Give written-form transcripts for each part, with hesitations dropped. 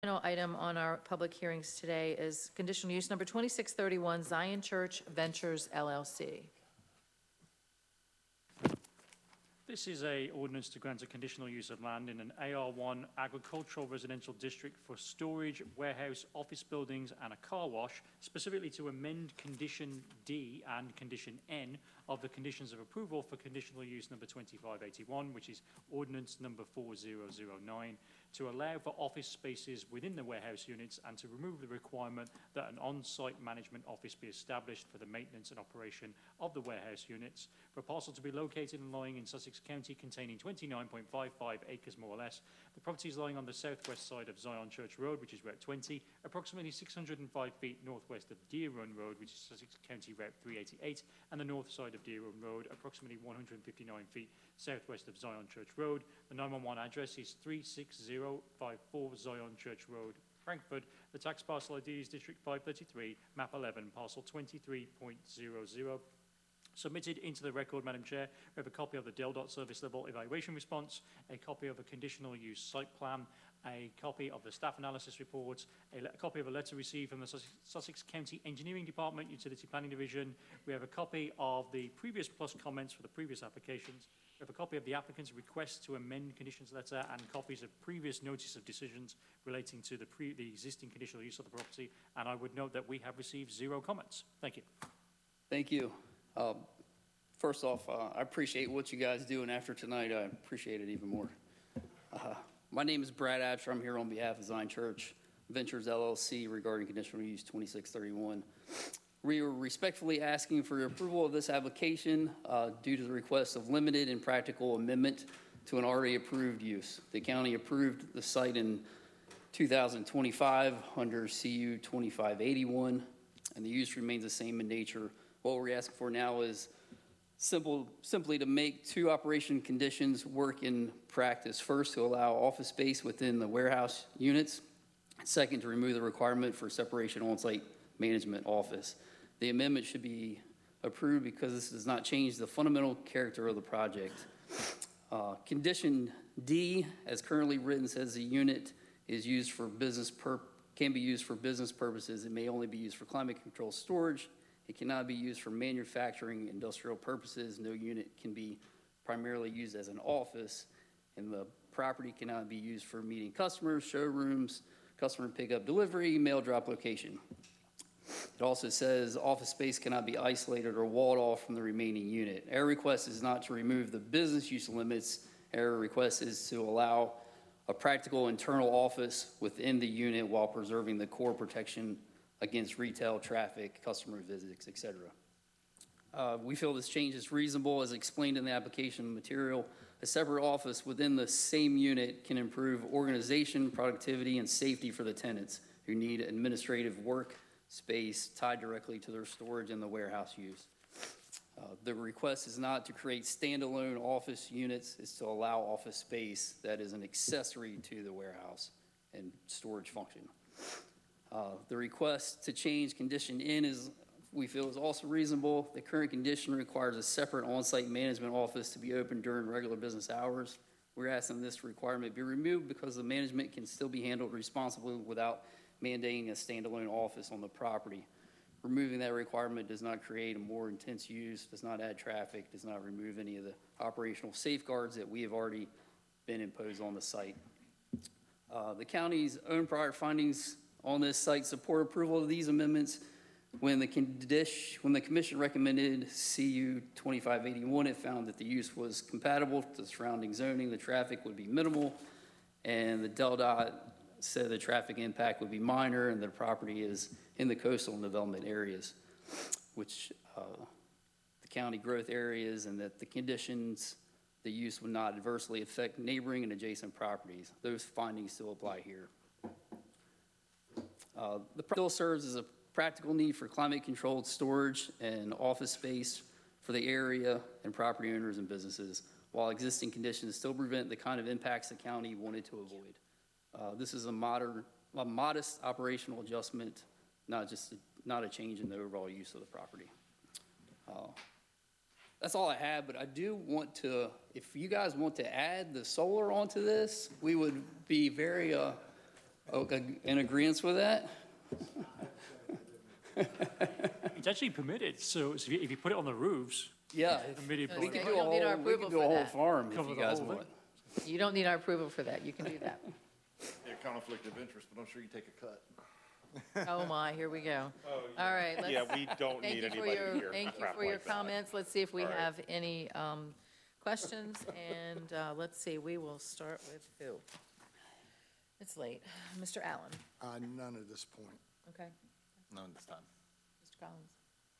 Final item on our public hearings today is conditional use number 2631, Zion Church Ventures LLC. This is a ordinance to grant a conditional use of land in an AR1 agricultural residential district for storage, warehouse, office buildings and a car wash, specifically to amend condition D and condition N of the conditions of approval for conditional use number 2581, which is ordinance number 4009, to allow for office spaces within the warehouse units and to remove the requirement that an on-site management office be established for the maintenance and operation of the warehouse units, for a parcel to be located and lying in Sussex County containing 29.55 acres more or less. The property is lying on the southwest side of Zion Church Road, which is Route 20, approximately 605 feet northwest of Deer Run Road, which is Sussex County Route 388, and the north side of Deer Run Road, approximately 159 feet southwest of Zion Church Road. The 911 address is 36054 Zion Church Road, Frankfurt. The tax parcel ID is District 533, map 11, parcel 23.00. Submitted into the record, Madam Chair, we have a copy of the DELDOT service level evaluation response, a copy of a conditional use site plan, a copy of the staff analysis report, a copy of a letter received from the Sussex County Engineering Department, Utility Planning Division. We have a copy of the previous plus comments for the previous applications. We have a copy of the applicant's request to amend conditions letter and copies of previous notice of decisions relating to the existing conditional use of the property. And I would note that we have received 0 comments. Thank you. Thank you. First off, I appreciate what you guys do, and after tonight, I appreciate it even more. My name is Brad Absher. I'm here on behalf of Zion Church Ventures LLC regarding conditional use 2631. We are respectfully asking for your approval of this application due to the request of limited and practical amendment to an already approved use. The county approved the site in 2025 under CU 2581, and the use remains the same in nature. What we're asking for now is simply to make 2 operation conditions work in practice. First, to allow office space within the warehouse units. Second, to remove the requirement for separation on-site management office. The amendment should be approved because this does not change the fundamental character of the project. Condition D, as currently written, says the unit is used for can be used for business purposes. It may only be used for climate control storage. It cannot be used for manufacturing, industrial purposes. No unit can be primarily used as an office, and the property cannot be used for meeting customers, showrooms, customer pickup, delivery, mail drop location. It also says office space cannot be isolated or walled off from the remaining unit. Our request is not to remove the business use limits. Our request is to allow a practical internal office within the unit while preserving the core protection against retail traffic, customer visits, etc. We feel this change is reasonable as explained in the application material. A separate office within the same unit can improve organization, productivity, and safety for the tenants who need administrative work space tied directly to their storage in the warehouse use. The request is not to create standalone office units, it's to allow office space that is an accessory to the warehouse and storage function. The request to change condition N we feel is also reasonable. The current condition requires a separate on-site management office to be open during regular business hours. We're asking this requirement be removed because the management can still be handled responsibly without mandating a standalone office on the property. Removing that requirement does not create a more intense use, does not add traffic, does not remove any of the operational safeguards that we have already been imposed on the site. The county's own prior findings on this site support approval of these amendments. When the commission recommended CU 2581, it found that the use was compatible to the surrounding zoning, the traffic would be minimal, and the DELDOT said the traffic impact would be minor, and the property is in the coastal development areas, which the county growth areas, and that the conditions, the use would not adversely affect neighboring and adjacent properties. Those findings still apply here. The still serves as a practical need for climate-controlled storage and office space for the area and property owners and businesses, while existing conditions still prevent the kind of impacts the county wanted to avoid. This is a modest operational adjustment, not a change in the overall use of the property. That's all I have, but I do want to, if you guys want to add the solar onto this, we would be very Okay, in agreement with that? It's actually permitted, so if you put it on the roofs, Yeah. permitted We by could You do a don't need our whole, we approval could do a for whole that. farm if Cover you the guys whole thing. want. You don't need our approval for that. You can do that. Yeah, conflict of interest, but I'm sure you take a cut. Oh, my, here we go. All right, let's. Yeah, we don't Thank need you for anybody your, here. thank you crap for your like that. comments. Let's see if we All right. have any questions, and let's see, we will start with who? It's late. Mr. Allen, None at this point. okay? None this time. Mr. Collins?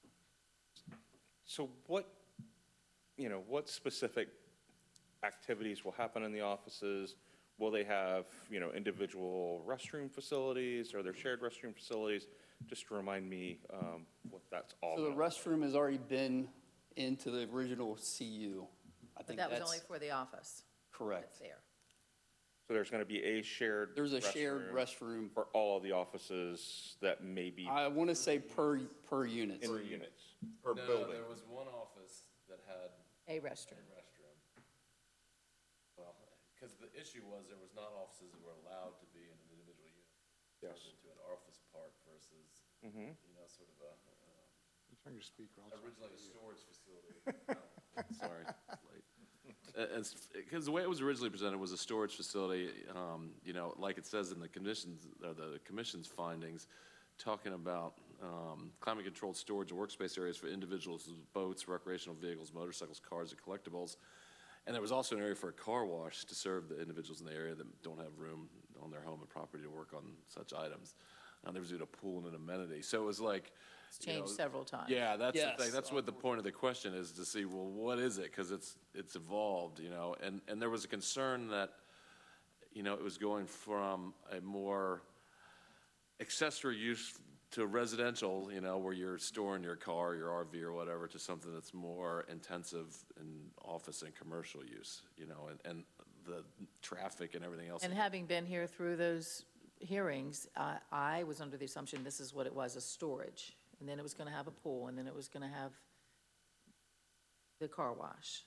So what specific activities will happen in the offices? Will they have, individual restroom facilities? Are there shared restroom facilities? Just remind me what that's all So the about. restroom has already been into the original CU. I But think that was that's only for the office. correct. That's there. So there's going to be a shared There's a shared restroom, for all of the offices that may be I want to say per unit. in units. Per No, building. there was one office that had A a restroom. restroom. Well, because the issue was there was not offices that were allowed to be in an individual unit. Yes. Turned into an office park versus, sort of Turn your speaker on. originally a storage facility. Sorry, it's late. Because the way it was originally presented was a storage facility, like it says in the conditions, or the commission's findings, talking about climate-controlled storage and workspace areas for individuals, boats, recreational vehicles, motorcycles, cars, and collectibles. And there was also an area for a car wash to serve the individuals in the area that don't have room on their home and property to work on such items. There was even a pool and an amenity. So it was like, It's changed several times. yeah, that's the Yes. thing. That's what the point of the question is, to see, well, what is it? Because it's evolved, and there was a concern that, it was going from a more accessory use to residential, where you're storing your car, your RV or whatever, to something that's more intensive in office and commercial use, and the traffic and everything else. And having been here through those hearings, I was under the assumption this is what it was, a storage. And then it was going to have a pool, and then it was going to have the car wash.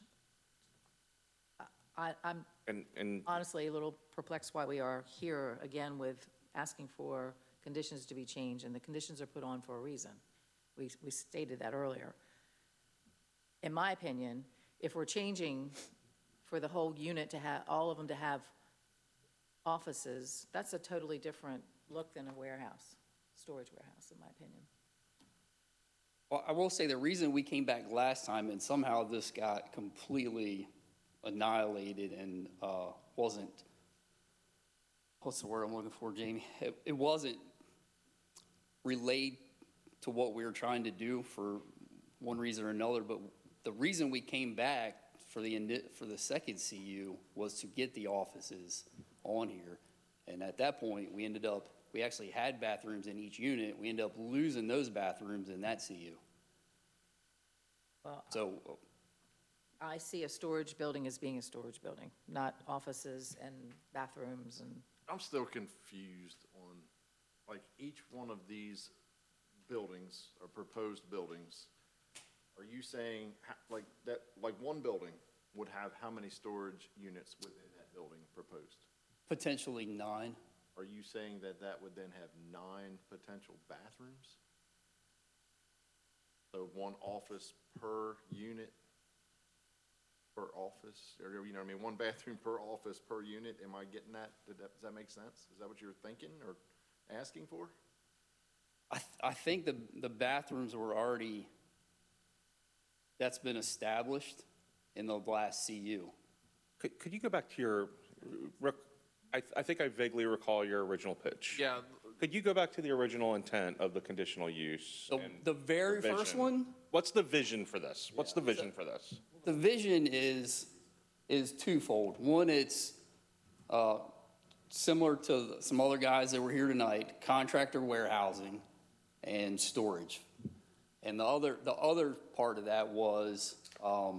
I'm And honestly a little perplexed why we are here again with asking for conditions to be changed, and the conditions are put on for a reason. We stated that earlier. In my opinion, if we're changing for the whole unit to have, all of them to have offices, that's a totally different look than a warehouse, storage warehouse, in my opinion. Well, I will say the reason we came back last time and somehow this got completely annihilated and wasn't, what's the word I'm looking for, Jamie? It wasn't relayed to what we were trying to do for one reason or another, but the reason we came back for the second CU was to get the offices on here. And at that point, we actually had bathrooms in each unit. We ended up losing those bathrooms in that CU. Well, So I see a storage building as being a storage building, not offices and bathrooms and, I'm still confused on, like, each one of these buildings or proposed buildings. Are you saying, like one building would have how many storage units within that building proposed? potentially 9. Are you saying that that would then have 9 potential bathrooms? So one office per unit, per office, or, one bathroom per office per unit? Am I getting that? Does that make sense? Is that what you're thinking or asking for? I think the bathrooms were already, that's been established in the last CU. could you go back to your, I think I vaguely recall your original pitch. Yeah, Could you go back to the original intent of the conditional use? and The very first vision? one, What's the vision for this? What's the vision for this? the vision is twofold. One, it's similar to some other guys that were here tonight, contractor warehousing and storage. And the other part of that was a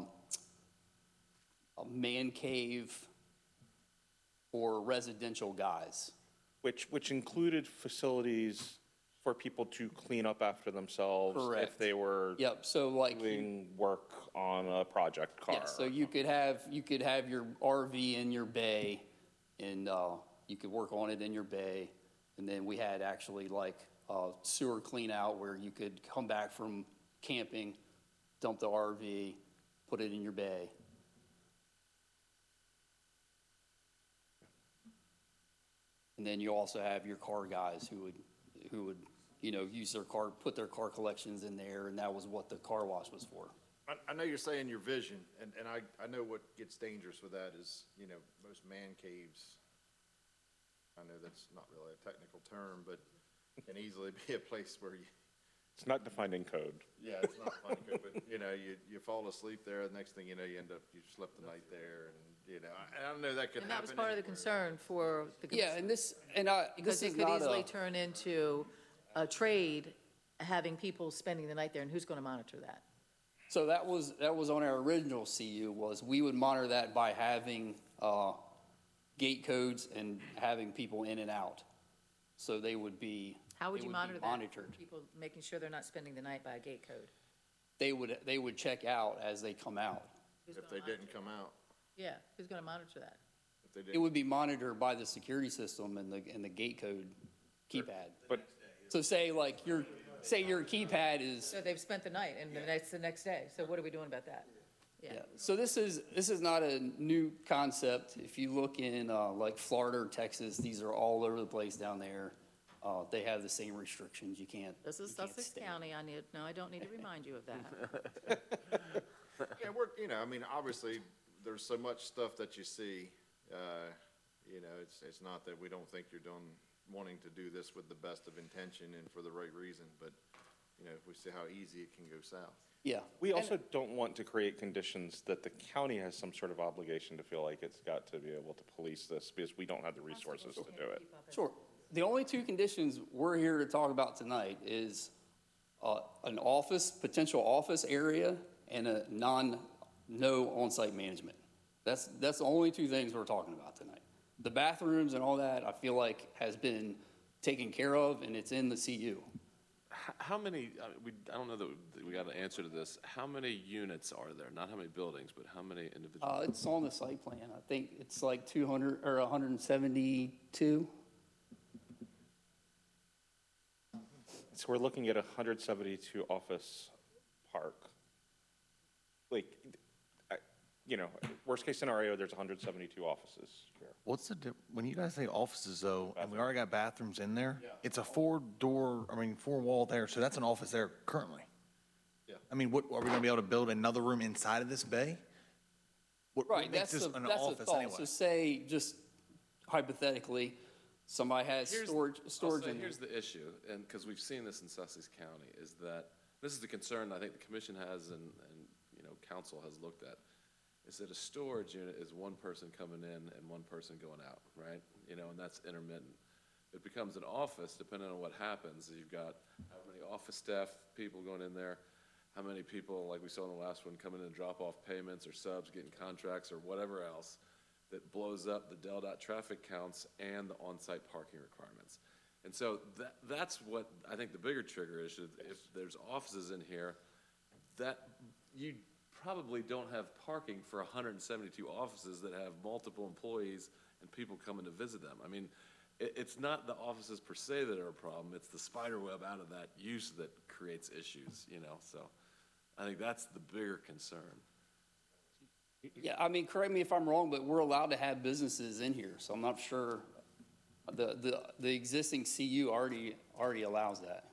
man cave for residential guys. Which included facilities for people to clean up after themselves if Correct. they were Yep, so like, doing work on a project car. yeah, so you could have your RV in your bay, and you could work on it in your bay. And then we had actually like sewer clean out where you could come back from camping, dump the RV, put it in your bay. And then you also have your car guys who would, you know, use their car, put their car collections in there, and that was what the car wash was for. I know you're saying your vision, and I know what gets dangerous with that is, you know, most man caves, I know that's not really a technical term, but can easily be a place where you, It's not defined in code. yeah, it's not fun, but, you know, you fall asleep there, the next thing you know, you slept the night there, and, you know, I know that could happen. And that was part of the anywhere. concern for the. Yeah, and this Because is it could not easily a, turn into a trade, having people spending the night there, and who's going to monitor that? so that was on our original CU, was we would monitor that by having gate codes and having people in and out. So they would be. How would they you be monitor that? monitored. People making sure they're not spending the night by a gate code? They would check out as they come out. Who's If gonna they didn't come out, Yeah, who's going to monitor that? if they It didn't, would be monitored by the security system and the gate code keypad. But So say your keypad is, So they've spent the night, and the next day, so what are we doing about that? yeah. So this is not a new concept. If you look in like Florida or Texas, these are all over the place down there. They have the same restrictions. You can't. This is you can't Sussex stay. County, I don't need to remind you of that. yeah, you know, I mean, obviously, there's so much stuff that you see, you know, it's not that we don't think you're wanting to do this with the best of intention and for the right reason, but, you know, we see how easy it can go south. Yeah. we also don't want to create conditions that the county has some sort of obligation to feel like it's got to be able to police this because we don't have the resources to do it. Sure. The only two conditions we're here to talk about tonight is an potential office area and no on-site management. That's the only two things we're talking about tonight. The bathrooms and all that, I feel like has been taken care of and it's in the CU. How many, I don't know that we got an answer to this. How many units are there? Not how many buildings, but how many individual? It's on the site plan. I think it's like 200 or 172. So we're looking at 172 office park. Like, you know, worst case scenario, there's 172 offices here. What's when you guys say offices though, and we already got bathrooms in there, it's a four wall there, so that's an office there currently. Yeah. I mean, what, are we gonna be able to build another room inside of this bay? What Right, makes that's this the an that's the office thought. anyway? So say, just hypothetically, somebody has Here's- storage I'll say in there. Here's the issue, and because we've seen this in Sussex County, is that, this is the concern I think the commission has and, you know, council has looked at, is that a storage unit is one person coming in and one person going out, right? You know, and that's intermittent. It becomes an office, depending on what happens, you've got how many office staff, people going in there, how many people, like we saw in the last one, coming in and drop off payments or subs, getting contracts or whatever else, that blows up the DelDOT traffic counts and the on-site parking requirements. And so that's what I think the bigger trigger is, if there's offices in here, that you probably don't have parking for 172 offices that have multiple employees and people coming to visit them. I mean, it's not the offices per se that are a problem, it's the spider web out of that use that creates issues, you know, so I think that's the bigger concern. Yeah, I mean, correct me if I'm wrong, but we're allowed to have businesses in here, so I'm not sure. The existing CU already allows that.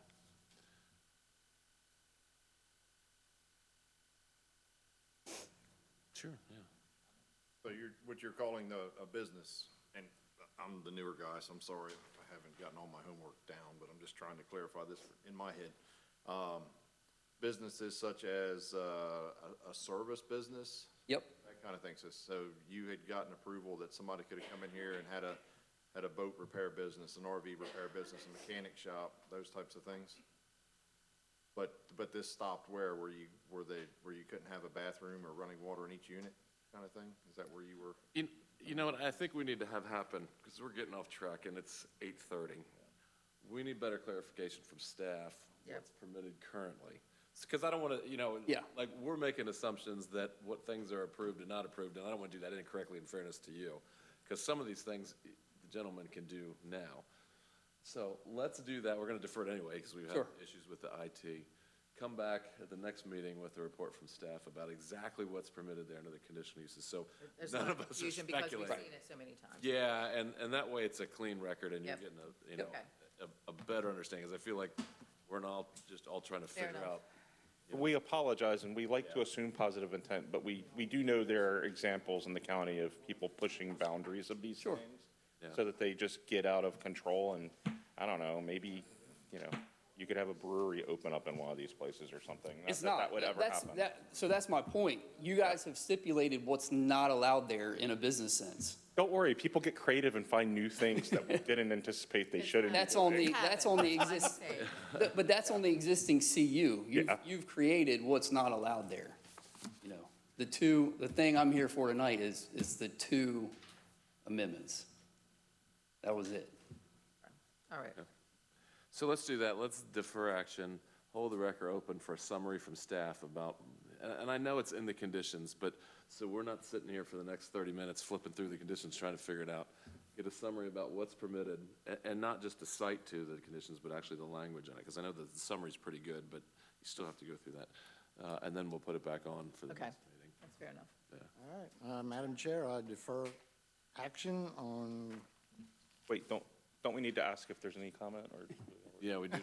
Sure, yeah. So what you're calling a business, and I'm the newer guy, so I'm sorry if I haven't gotten all my homework down, but I'm just trying to clarify this in my head. Businesses such as a service business, Yep. that kind of thing. So you had gotten approval that somebody could have come in here and had a boat repair business, an RV repair business, a mechanic shop, those types of things? But this stopped where you couldn't have a bathroom or running water in each unit kind of thing? Is that where you were? You know what I think we need to have happen, because we're getting off track and it's 8:30. We need better clarification from staff, what's permitted currently. Because I don't want to, you know, Yeah. like, we're making assumptions that what things are approved and not approved, and I don't want to do that incorrectly in fairness to you. Because some of these things, the gentleman can do now. So let's do that. We're going to defer it anyway because we've had Sure. issues with the IT. Come back at the next meeting with a report from staff about exactly what's permitted there under the conditional uses. So There's none no of us are confusion because we've speculating. seen it so many times. Yeah, and that way it's a clean record and you're Yep. getting a, you know, Okay. a better understanding. Because I feel like we're not all trying to Fair figure enough. out. We apologize, and we like to assume positive intent, but we do know there are examples in the county of people pushing boundaries of these Sure. things. Yeah. So that they just get out of control, and, I don't know, maybe, you know, you could have a brewery open up in one of these places or something. It's that not. that would ever That's- happen. So that's my point. You guys have stipulated what's not allowed there in a business sense. Don't worry, people get creative and find new things that we didn't anticipate they shouldn't. That's be on doing. the exist, but that's on the existing CU. Yeah. You've created what's not allowed there. You know, the thing I'm here for tonight is the two amendments. That was it. All right. So let's do that. Let's defer action, hold the record open for a summary from staff about, and I know it's in the conditions, but, so we're not sitting here for the next 30 minutes flipping through the conditions, trying to figure it out. Get a summary about what's permitted, and not just a cite to the conditions, but actually the language on it, because I know that the summary's pretty good, but you still have to go through that. And then we'll put it back on for the Okay. next meeting. That's fair enough. All right, Madam Chair, I defer action on, Wait, don't we need to ask if there's any comment, or Yeah, we do.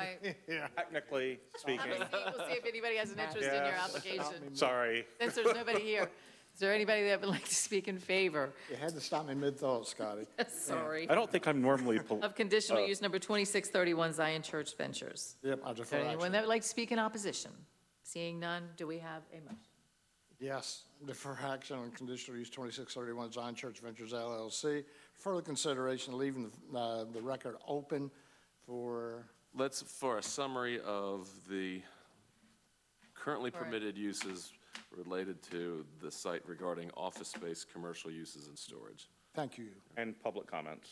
technically speaking? We'll see if anybody has an interest in your Yes. application. Sorry. Since there's nobody here, is there anybody that would like to speak in favor? you had to stop me mid-thought, Scotty. Sorry. I don't think I'm normally, Of conditional use number 2631 Zion Church Ventures. Yep, I Is defer there anyone action. that would like to speak in opposition? Seeing none, do we have a motion? Yes, defer action on conditional use 2631 Zion Church Ventures LLC. Further consideration, leaving the record open for, Let's, for a summary of the currently All right. permitted uses related to the site regarding office space, commercial uses, and storage. thank you. and public comments.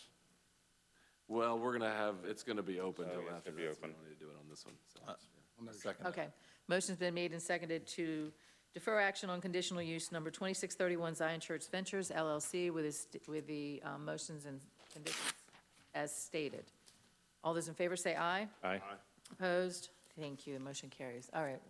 Well, we're gonna have, it's gonna be open Oh, till yeah, it's after gonna be that, so we open. don't need to do it on this one. so. Second. Okay. Motion's been made and seconded to defer action on conditional use number 2631 Zion Church Ventures LLC with the motions and conditions as stated. All those in favor say aye. Aye. Opposed? Thank you. The motion carries. All right.